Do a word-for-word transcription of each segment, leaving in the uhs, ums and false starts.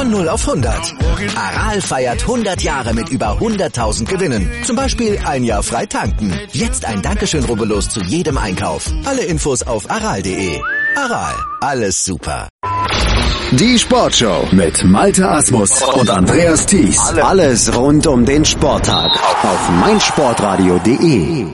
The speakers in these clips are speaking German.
Von null auf hundert. Aral feiert hundert Jahre mit über hunderttausend Gewinnen. Zum Beispiel ein Jahr frei tanken. Jetzt ein Dankeschön, rubbellos zu jedem Einkauf. Alle Infos auf aral punkt de. Aral, alles super. Die Sportshow mit Malte Asmus und Andreas Thies. Alles rund um den Sporttag auf meinsportradio punkt de.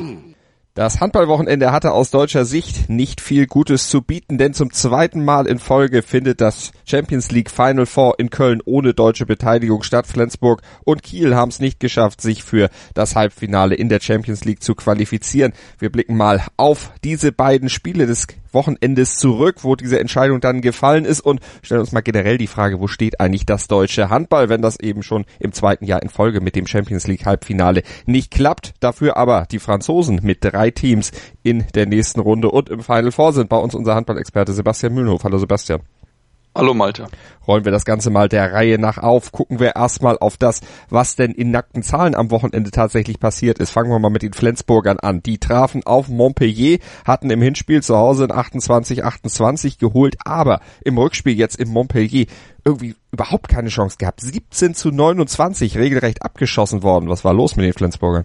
Das Handballwochenende hatte aus deutscher Sicht nicht viel Gutes zu bieten, denn zum zweiten Mal in Folge findet das Champions League Final Four in Köln ohne deutsche Beteiligung statt. Flensburg und Kiel haben es nicht geschafft, sich für das Halbfinale in der Champions League zu qualifizieren. Wir blicken mal auf diese beiden Spiele des Wochenendes zurück, wo diese Entscheidung dann gefallen ist, und stellen uns mal generell die Frage, wo steht eigentlich das deutsche Handball, wenn das eben schon im zweiten Jahr in Folge mit dem Champions League Halbfinale nicht klappt. Dafür aber die Franzosen mit drei Teams in der nächsten Runde und im Final Four sind. Bei uns unser Handballexperte Sebastian Mühlenhof. Hallo Sebastian. Hallo Malte. Rollen wir das Ganze mal der Reihe nach auf. Gucken wir erstmal auf das, was denn in nackten Zahlen am Wochenende tatsächlich passiert ist. Fangen wir mal mit den Flensburgern an. Die trafen auf Montpellier, hatten im Hinspiel zu Hause ein achtundzwanzig achtundzwanzig geholt, aber im Rückspiel jetzt in Montpellier irgendwie überhaupt keine Chance gehabt. siebzehn zu neunundzwanzig, regelrecht abgeschossen worden. Was war los mit den Flensburgern?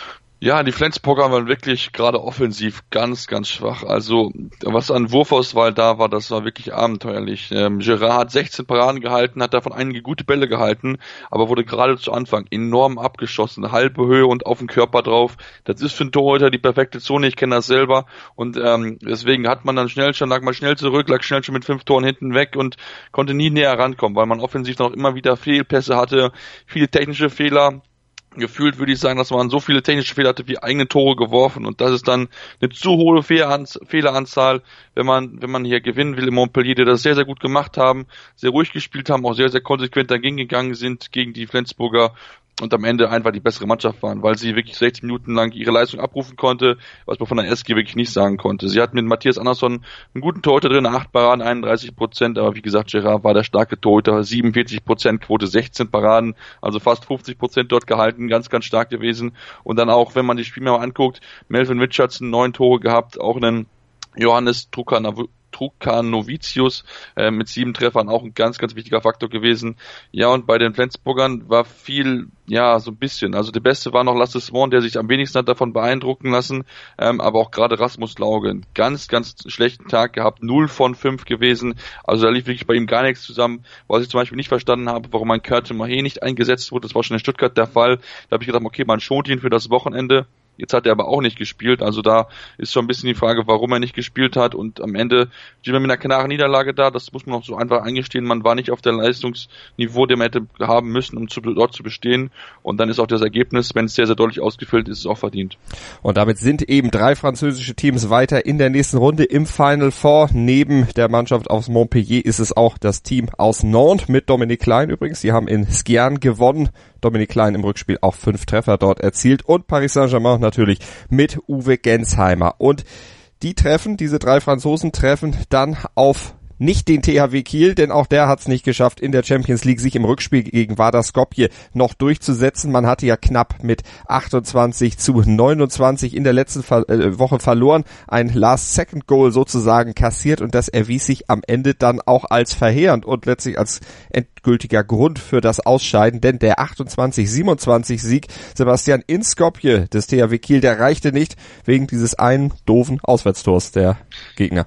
Ja, die Flensburger waren wirklich gerade offensiv ganz, ganz schwach. Also was an Wurfauswahl da war, das war wirklich abenteuerlich. Ähm, Gerard hat sechzehn Paraden gehalten, hat davon einige gute Bälle gehalten, aber wurde gerade zu Anfang enorm abgeschossen. Halbe Höhe und auf den Körper drauf. Das ist für einen Torhüter die perfekte Zone, ich kenne das selber. Und ähm, deswegen hat man dann schnell schon, lag mal schnell zurück, lag schnell schon mit fünf Toren hinten weg und konnte nie näher rankommen, weil man offensiv noch immer wieder Fehlpässe hatte, viele technische Fehler. Gefühlt würde ich sagen, dass man so viele technische Fehler hatte wie eigene Tore geworfen, und das ist dann eine zu hohe Fehleranzahl, wenn man wenn man hier gewinnen will in Montpellier, die das sehr, sehr gut gemacht haben, sehr ruhig gespielt haben, auch sehr, sehr konsequent dagegen gegangen sind gegen die Flensburger und am Ende einfach die bessere Mannschaft waren, weil sie wirklich sechzig Minuten lang ihre Leistung abrufen konnte, was man von der S G wirklich nicht sagen konnte. Sie hatten mit Matthias Andersson einen guten Torhüter drin, acht Paraden, einunddreißig Prozent, aber wie gesagt, Gerard war der starke Torhüter, siebenundvierzig Prozent Quote, sechzehn Paraden, also fast fünfzig Prozent dort gehalten, ganz, ganz stark gewesen. Und dann auch, wenn man die Spiele mal anguckt, Melvin Richardson, neun Tore gehabt, auch einen Johannes Trukanovic Trukanovicius äh, mit sieben Treffern, auch ein ganz, ganz wichtiger Faktor gewesen. Ja, und bei den Flensburgern war viel, ja, so ein bisschen. Also der Beste war noch Lasse Swan, der sich am wenigsten hat davon beeindrucken lassen, ähm, aber auch gerade Rasmus Lauge, einen ganz, ganz schlechten Tag gehabt, null von fünf gewesen. Also da lief wirklich bei ihm gar nichts zusammen, was ich zum Beispiel nicht verstanden habe, warum ein Kurt Mahé nicht eingesetzt wurde. Das war schon in Stuttgart der Fall. Da habe ich gedacht, okay, man schont ihn für das Wochenende. Jetzt hat er aber auch nicht gespielt, also da ist schon ein bisschen die Frage, warum er nicht gespielt hat, und am Ende steht man mit einer klaren Niederlage da, das muss man auch so einfach eingestehen, man war nicht auf der Leistungsniveau, den man hätte haben müssen, um zu, dort zu bestehen, und dann ist auch das Ergebnis, wenn es sehr, sehr deutlich ausgefüllt ist, ist es auch verdient. Und damit sind eben drei französische Teams weiter in der nächsten Runde im Final Four. Neben der Mannschaft aus Montpellier ist es auch das Team aus Nantes mit Dominik Klein übrigens, die haben in Skiern gewonnen. Dominik Klein im Rückspiel auch fünf Treffer dort erzielt, und Paris Saint-Germain natürlich mit Uwe Gensheimer. Und die treffen, diese drei Franzosen treffen dann auf nicht den T H W Kiel, denn auch der hat es nicht geschafft, in der Champions League sich im Rückspiel gegen Vardar Skopje noch durchzusetzen. Man hatte ja knapp mit achtundzwanzig zu neunundzwanzig in der letzten Ver- äh, Woche verloren, ein Last-Second-Goal sozusagen kassiert, und das erwies sich am Ende dann auch als verheerend und letztlich als endgültiger Grund für das Ausscheiden, denn der achtundzwanzig siebenundzwanzig Sieg, Sebastian, in Skopje des T H W Kiel, der reichte nicht wegen dieses einen doofen Auswärtstors der Gegner.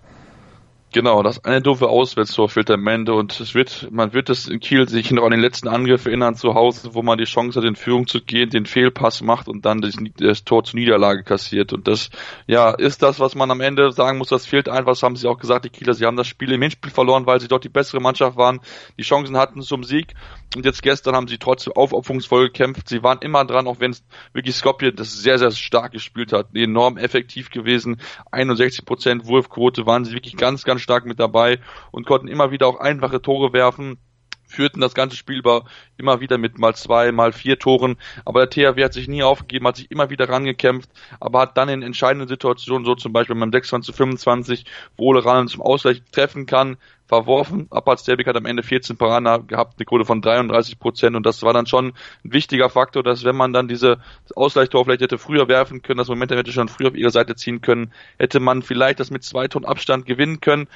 Genau, das eine doofe Auswärtstor fehlt am Ende, und es wird, man wird es in Kiel sich noch an den letzten Angriff erinnern zu Hause, wo man die Chance hat, in Führung zu gehen, den Fehlpass macht und dann das, das Tor zur Niederlage kassiert. Und das, ja, ist das, was man am Ende sagen muss, das fehlt einfach. Das haben sie auch gesagt, die Kieler, sie haben das Spiel im Hinspiel verloren, weil sie dort die bessere Mannschaft waren, die Chancen hatten zum Sieg. Und jetzt gestern haben sie trotzdem aufopferungsvoll gekämpft. Sie waren immer dran, auch wenn es wirklich Skopje das sehr, sehr stark gespielt hat. Enorm effektiv gewesen. einundsechzig Prozent Wurfquote, waren sie wirklich ganz, ganz stark mit dabei und konnten immer wieder auch einfache Tore werfen. Führten das ganze Spiel über immer wieder mit mal zwei, mal vier Toren. Aber der T H W hat sich nie aufgegeben, hat sich immer wieder rangekämpft, aber hat dann in entscheidenden Situationen, so zum Beispiel beim sechsundzwanzig zu fünfundzwanzig, wo Ole Ran zum Ausgleich treffen kann, verworfen. Abbas Sterbik hat am Ende vierzehn Paraden gehabt, eine Quote von dreiunddreißig Prozent, und das war dann schon ein wichtiger Faktor, dass wenn man dann diese Ausgleichstor vielleicht hätte früher werfen können, das Momentum hätte schon früher auf ihre Seite ziehen können, hätte man vielleicht das mit zwei Toren Abstand gewinnen können.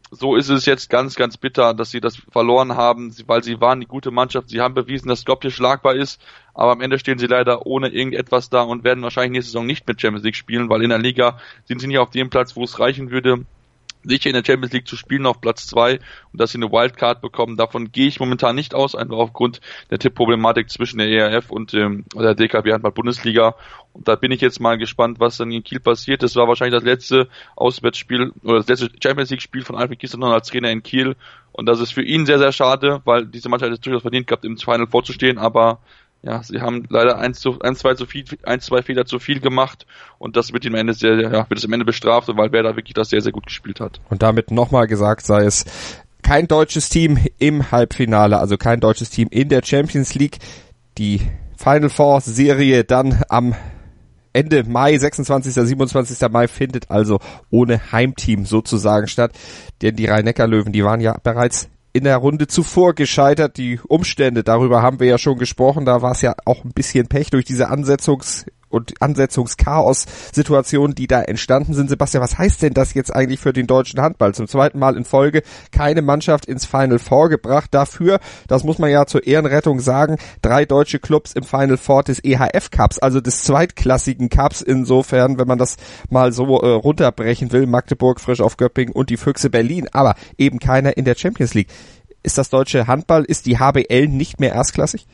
so ist es jetzt ganz, ganz bitter, dass sie das verloren haben, weil sie waren die gute Mannschaft. Sie haben bewiesen, dass Skopje schlagbar ist, aber am Ende stehen sie leider ohne irgendetwas da und werden wahrscheinlich nächste Saison nicht mit Champions League spielen, weil in der Liga sind sie nicht auf dem Platz, wo es reichen würde, sicher in der Champions League zu spielen auf Platz zwei und dass sie eine Wildcard bekommen. Davon gehe ich momentan nicht aus, einfach aufgrund der Tippproblematik zwischen der E R F und ähm, der D K B Handball-Bundesliga. Und da bin ich jetzt mal gespannt, was dann in Kiel passiert. Das war wahrscheinlich das letzte Auswärtsspiel oder das letzte Champions League-Spiel von Alfred Gislason als Trainer in Kiel. Und das ist für ihn sehr, sehr schade, weil diese Mannschaft es durchaus verdient gehabt, im Final vorzustehen, aber ja, sie haben leider eins, zu, eins, zwei, zu viel, ein, zwei Fehler zu viel gemacht und das wird ihm am Ende sehr, ja, wird es am Ende bestraft, weil Werder wirklich das sehr, sehr gut gespielt hat. Und damit nochmal gesagt sei es, kein deutsches Team im Halbfinale, also kein deutsches Team in der Champions League. Die Final Four Serie dann am Ende Mai, sechsundzwanzigsten, siebenundzwanzigsten Mai findet also ohne Heimteam sozusagen statt, denn die Rhein-Neckar-Löwen, die waren ja bereits in der Runde zuvor gescheitert. Die Umstände, darüber haben wir ja schon gesprochen, da war es ja auch ein bisschen Pech durch diese Ansetzungs- und Ansetzungschaos-Situationen, die da entstanden sind. Sebastian, was heißt denn das jetzt eigentlich für den deutschen Handball? Zum zweiten Mal in Folge keine Mannschaft ins Final Four gebracht. Dafür, das muss man ja zur Ehrenrettung sagen, drei deutsche Clubs im Final Four des E H F Cups, also des zweitklassigen Cups. Insofern, wenn man das mal so äh, runterbrechen will, Magdeburg, Frisch auf Göppingen und die Füchse Berlin, aber eben keiner in der Champions League. Ist das deutsche Handball, ist die H B L nicht mehr erstklassig?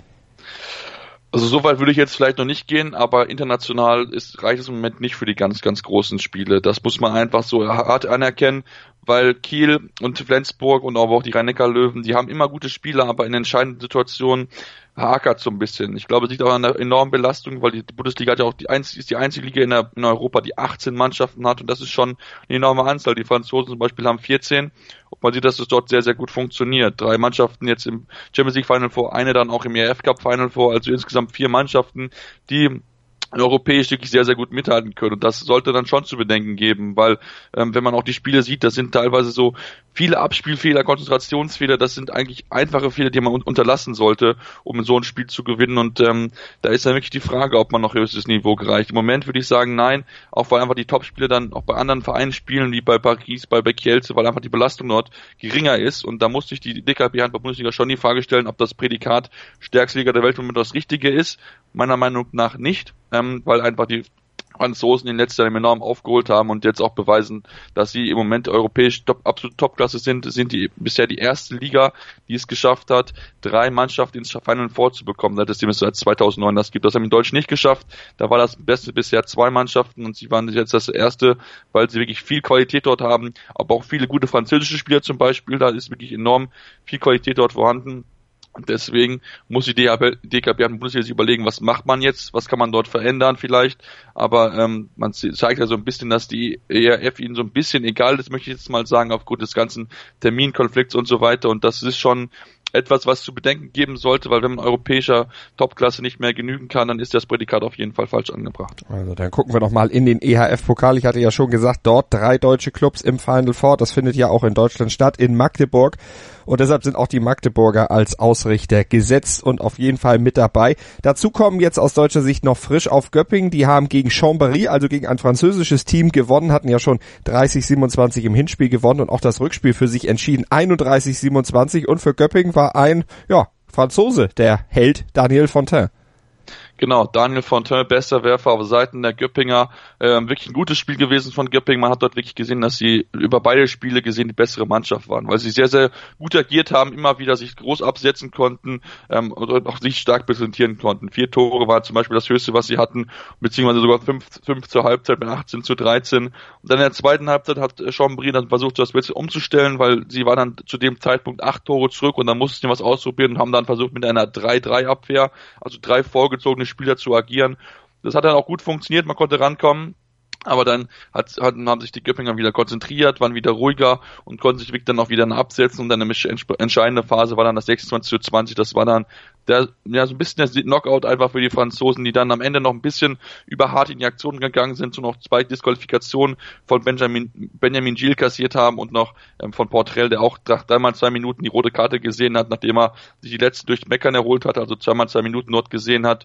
Also so weit würde ich jetzt vielleicht noch nicht gehen, aber international ist, reicht es im Moment nicht für die ganz, ganz großen Spiele. Das muss man einfach so hart anerkennen, weil Kiel und Flensburg und aber auch die Rhein-Neckar-Löwen, die haben immer gute Spiele, aber in entscheidenden Situationen hakert so ein bisschen. Ich glaube, es liegt auch an einer enormen Belastung, weil die Bundesliga hat ja auch die einzige, ist die einzige Liga in, der, in Europa, die achtzehn Mannschaften hat und das ist schon eine enorme Anzahl. Die Franzosen zum Beispiel haben vierzehn und man sieht, dass es dort sehr, sehr gut funktioniert. Drei Mannschaften jetzt im Champions League Final Four, eine dann auch im E R F Cup Final Four, also insgesamt vier Mannschaften, die europäisch wirklich sehr, sehr gut mithalten können. Und das sollte dann schon zu bedenken geben, weil ähm, wenn man auch die Spiele sieht, das sind teilweise so viele Abspielfehler, Konzentrationsfehler, das sind eigentlich einfache Fehler, die man un- unterlassen sollte, um so ein Spiel zu gewinnen. Und ähm, da ist dann wirklich die Frage, ob man noch höchstes Niveau gereicht. Im Moment würde ich sagen, nein, auch weil einfach die Topspiele dann auch bei anderen Vereinen spielen, wie bei Paris, bei, bei Kielce, weil einfach die Belastung dort geringer ist. Und da muss sich die D K B Handball-Bundesliga schon die Frage stellen, ob das Prädikat stärkste Liga der Welt im Moment das Richtige ist. Meiner Meinung nach nicht, ähm, weil einfach die Franzosen in letzter Zeit enorm aufgeholt haben und jetzt auch beweisen, dass sie im Moment europäisch top, absolut Topklasse sind, sind die bisher die erste Liga, die es geschafft hat, drei Mannschaften ins Final Four zu bekommen. Das ist seit zweitausendneun das gibt. Das haben die Deutschen nicht geschafft. Da war das Beste bisher zwei Mannschaften und sie waren jetzt das erste, weil sie wirklich viel Qualität dort haben, aber auch viele gute französische Spieler zum Beispiel. Da ist wirklich enorm viel Qualität dort vorhanden. Und deswegen muss die D K B Bundesliga sich überlegen, was macht man jetzt, was kann man dort verändern vielleicht, aber ähm, man zeigt ja so ein bisschen, dass die E R F ihnen so ein bisschen egal ist, möchte ich jetzt mal sagen, aufgrund des ganzen Terminkonflikts und so weiter und das ist schon etwas, was zu bedenken geben sollte, weil wenn man europäischer Topklasse nicht mehr genügen kann, dann ist das Prädikat auf jeden Fall falsch angebracht. Also dann gucken wir noch mal in den E H F-Pokal. Ich hatte ja schon gesagt, dort drei deutsche Clubs im Final Four. Das findet ja auch in Deutschland statt, in Magdeburg. Und deshalb sind auch die Magdeburger als Ausrichter gesetzt und auf jeden Fall mit dabei. Dazu kommen jetzt aus deutscher Sicht noch Frisch auf Göppingen. Die haben gegen Chambéry, also gegen ein französisches Team, gewonnen, hatten ja schon dreißig siebenundzwanzig im Hinspiel gewonnen und auch das Rückspiel für sich entschieden, einunddreißig siebenundzwanzig. Und für Göppingen war ein, ja, Franzose, der Held Daniel Fontaine. Genau, Daniel Fontaine, bester Werfer auf Seiten der Göppinger. Ähm, wirklich ein gutes Spiel gewesen von Göppingen. Man hat dort wirklich gesehen, dass sie über beide Spiele gesehen die bessere Mannschaft waren, weil sie sehr, sehr gut agiert haben, immer wieder sich groß absetzen konnten ähm, und auch sich stark präsentieren konnten. Vier Tore war zum Beispiel das höchste, was sie hatten, beziehungsweise sogar fünf, fünf zur Halbzeit mit achtzehn zu dreizehn. Und dann in der zweiten Halbzeit hat Chambéry dann versucht, das bisschen umzustellen, weil sie war dann zu dem Zeitpunkt acht Tore zurück und dann mussten sie was ausprobieren und haben dann versucht mit einer drei drei Abwehr, also drei vorgezogene Spieler zu agieren. Das hat dann auch gut funktioniert, man konnte rankommen, aber dann hat, hat, haben sich die Göppinger wieder konzentriert, waren wieder ruhiger und konnten sich wirklich dann auch wieder absetzen und dann eine entscheidende Phase war dann das sechsundzwanzig zu zwanzig, das war dann der, ja, so ein bisschen der Knockout einfach für die Franzosen, die dann am Ende noch ein bisschen über hart in die Aktion gegangen sind und noch zwei Disqualifikationen von Benjamin, Benjamin Gilles kassiert haben und noch ähm, von Portrell, der auch dreimal zwei Minuten die rote Karte gesehen hat, nachdem er sich die letzten durch Meckern erholt hat, also zweimal zwei Minuten dort gesehen hat.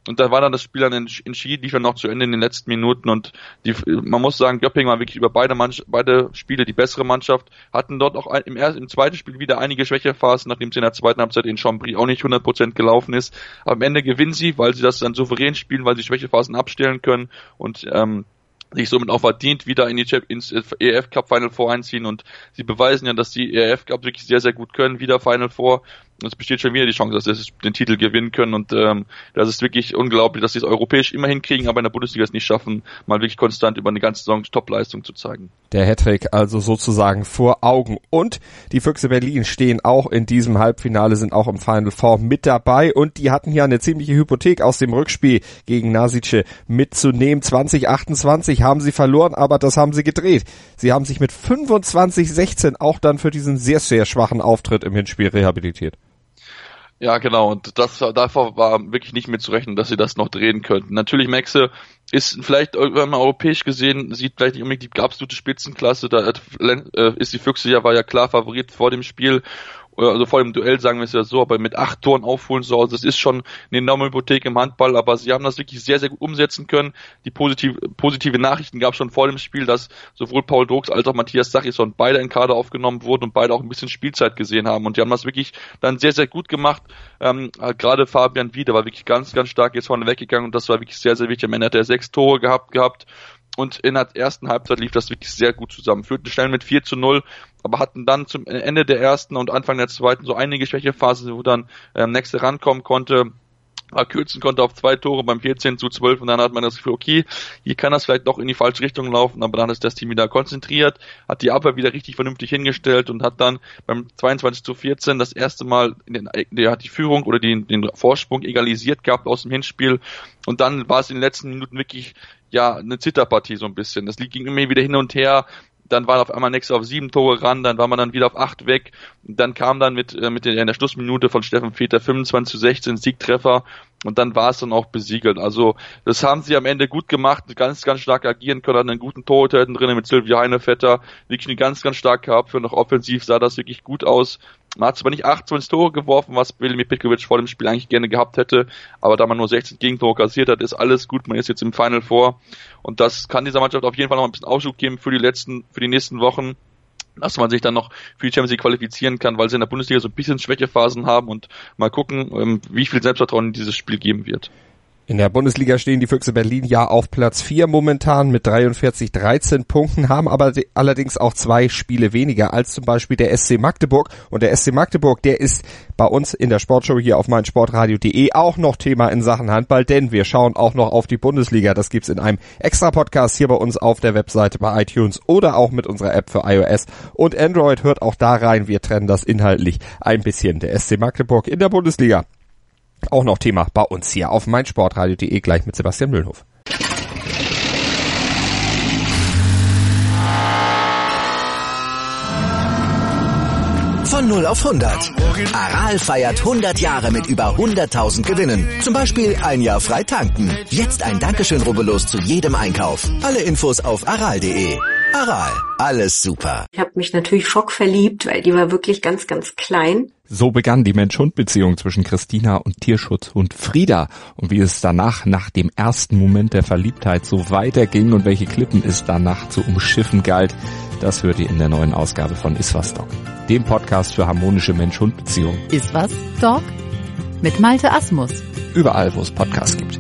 und da war dann das Spiel dann entschieden, lief dann noch zu Ende in den letzten Minuten und die, man muss sagen, Göppingen war wirklich über beide Mann, beide Spiele die bessere Mannschaft, hatten dort auch im, ersten, im zweiten Spiel wieder einige Schwächephasen, nachdem es in der zweiten Halbzeit in Chambry auch nicht hundert Prozent gelaufen ist. Aber am Ende gewinnen sie, weil sie das dann souverän spielen, weil sie Schwächephasen abstellen können und ähm, sich somit auch verdient wieder in die ins E R F Cup Final Four einziehen und sie beweisen ja, dass die E R F Cup wirklich sehr, sehr gut können, wieder Final Four. Und es besteht schon wieder die Chance, dass sie den Titel gewinnen können und ähm, das ist wirklich unglaublich, dass sie es europäisch immer hinkriegen, aber in der Bundesliga es nicht schaffen, mal wirklich konstant über eine ganze Saison Top-Leistung zu zeigen. Der Hattrick also sozusagen vor Augen. Und die Füchse Berlin stehen auch in diesem Halbfinale, sind auch im Final Four mit dabei und die hatten hier eine ziemliche Hypothek aus dem Rückspiel gegen Nasice mitzunehmen. zwanzig achtundzwanzig haben sie verloren, aber das haben sie gedreht. Sie haben sich mit fünfundzwanzig sechzehn auch dann für diesen sehr, sehr schwachen Auftritt im Hinspiel rehabilitiert. Ja, genau, und das davor war wirklich nicht mit zu rechnen, dass sie das noch drehen könnten. Natürlich, Maxe ist vielleicht, wenn man europäisch gesehen, sieht vielleicht nicht unbedingt die absolute Spitzenklasse, da ist die Füchse ja, war ja klar Favorit vor dem Spiel, also vor dem Duell, sagen wir es ja so, aber mit acht Toren aufholen zu Hause, das ist schon eine enorme Hypothek im Handball, aber sie haben das wirklich sehr, sehr gut umsetzen können. Die positive, positive Nachrichten gab es schon vor dem Spiel, dass sowohl Paul Drucks als auch Matthias Sachison beide in Kader aufgenommen wurden und beide auch ein bisschen Spielzeit gesehen haben und die haben das wirklich dann sehr, sehr gut gemacht. Ähm, gerade Fabian Wieder war wirklich ganz, ganz stark jetzt vorne weggegangen und das war wirklich sehr, sehr wichtig. Am Ende hat er sechs Tore gehabt, gehabt. Und in der ersten Halbzeit lief das wirklich sehr gut zusammen. Führten schnell mit vier zu null, aber hatten dann zum Ende der ersten und Anfang der zweiten so einige Schwächephasen, wo dann ähm, Nächste rankommen konnte, kürzen konnte auf zwei Tore beim vierzehn zu zwölf und dann hat man das Gefühl, okay, hier kann das vielleicht doch in die falsche Richtung laufen, aber dann ist das Team wieder konzentriert, hat die Abwehr wieder richtig vernünftig hingestellt und hat dann beim zweiundzwanzig zu vierzehn das erste Mal in den, der hat die Führung oder den, den Vorsprung egalisiert gehabt aus dem Hinspiel und dann war es in den letzten Minuten wirklich ja eine Zitterpartie so ein bisschen. Das ging immer wieder hin und her. Dann war auf einmal Nächste auf sieben Tore ran, dann war man dann wieder auf acht weg. Dann kam dann mit äh, mit der, in der Schlussminute von Steffen Peter fünfundzwanzig zu sechzehn Siegtreffer und dann war es dann auch besiegelt. Also das haben sie am Ende gut gemacht, ganz, ganz stark agieren können, hatten einen guten Torhüter drin mit Silvio Heinevetter, wirklich eine ganz, ganz stark gehabt für noch offensiv, sah das wirklich gut aus. Man hat zwar nicht achtundzwanzig Tore geworfen, was Velimir Petkovic vor dem Spiel eigentlich gerne gehabt hätte, aber da man nur sechzehn Gegentore kassiert hat, ist alles gut, man ist jetzt im Final Four und das kann dieser Mannschaft auf jeden Fall noch ein bisschen Aufschub geben für die letzten, für die nächsten Wochen, dass man sich dann noch für die Champions League qualifizieren kann, weil sie in der Bundesliga so ein bisschen Schwächephasen haben und mal gucken, wie viel Selbstvertrauen dieses Spiel geben wird. In der Bundesliga stehen die Füchse Berlin ja auf Platz vier momentan mit dreiundvierzig dreizehn Punkten, haben aber de- allerdings auch zwei Spiele weniger als zum Beispiel der S C Magdeburg. Und der S C Magdeburg, der ist bei uns in der Sportshow hier auf meinsportradio punkt de auch noch Thema in Sachen Handball, denn wir schauen auch noch auf die Bundesliga. Das gibt's in einem Extra-Podcast hier bei uns auf der Webseite bei iTunes oder auch mit unserer App für iOS und Android. Hört auch da rein, wir trennen das inhaltlich ein bisschen. Der S C Magdeburg in der Bundesliga. Auch noch Thema bei uns hier auf meinsportradio punkt de, gleich mit Sebastian Mühlenhof. Von null auf hundert. Aral feiert hundert Jahre mit über hunderttausend Gewinnen. Zum Beispiel ein Jahr frei tanken. Jetzt ein Dankeschön, rubbellos zu jedem Einkauf. Alle Infos auf aral punkt de. Aral, alles super. Ich habe mich natürlich schockverliebt, weil die war wirklich ganz, ganz klein. So begann die Mensch-Hund-Beziehung zwischen Christina und Tierschutzhund Frieda. Und wie es danach, nach dem ersten Moment der Verliebtheit, so weiterging und welche Klippen es danach zu umschiffen galt, das hört ihr in der neuen Ausgabe von Iswas Dog, dem Podcast für harmonische Mensch-Hund-Beziehungen. Iswas Dog mit Malte Asmus. Überall, wo es Podcasts gibt.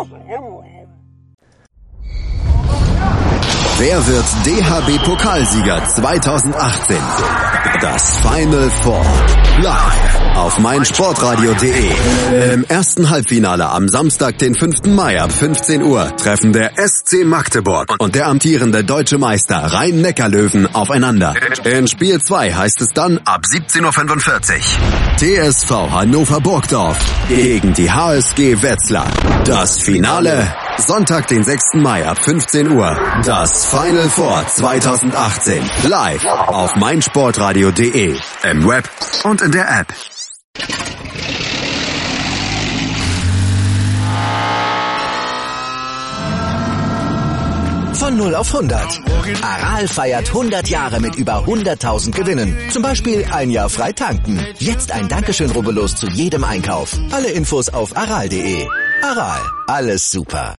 Wer wird D H B-Pokalsieger zweitausendachtzehn? Das Final Four. Live auf meinsportradio punkt de. Im ersten Halbfinale am Samstag, den fünften Mai ab fünfzehn Uhr treffen der S C Magdeburg und der amtierende deutsche Meister Rhein-Neckar-Löwen aufeinander. In Spiel zwei heißt es dann ab siebzehn Uhr fünfundvierzig. T S V Hannover Burgdorf gegen die H S G Wetzlar. Das Finale Sonntag, den sechsten Mai ab fünfzehn Uhr. Das Final Four zweitausendachtzehn. Live auf meinsportradio punkt de. Im Web und in der App. Von null auf hundert. Aral feiert hundert Jahre mit über hunderttausend Gewinnen. Zum Beispiel ein Jahr frei tanken. Jetzt ein Dankeschön, rubbellos zu jedem Einkauf. Alle Infos auf aral punkt de. Aral, alles super.